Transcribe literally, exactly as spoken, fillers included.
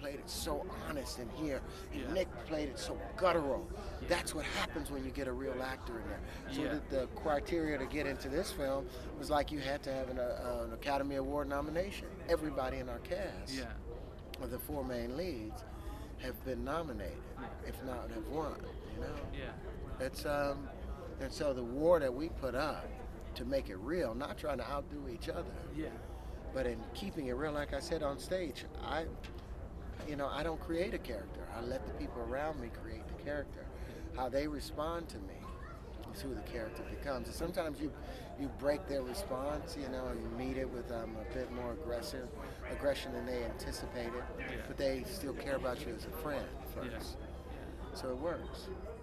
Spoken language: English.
played it so honest in here, and Yeah. Nick played it so guttural. Yeah. That's what happens when you get a real actor in there. So Yeah. the, the criteria to get into this film was like you had to have an, uh, an Academy Award nomination. Everybody in our cast, Yeah. of the four main leads, have been nominated, if not have won. You know, Yeah. it's um, and so the war that we put up to make it real, not trying to outdo each other, Yeah. but in keeping it real. Like I said on stage, I, you know, I don't create a character. I let the people around me create the character. How they respond to me is who the character becomes. And sometimes you, you break their response, you know, and meet it with um, a bit more aggressive aggression than they anticipated. Yeah. But they still care about you as a friend first. Yeah. So it works.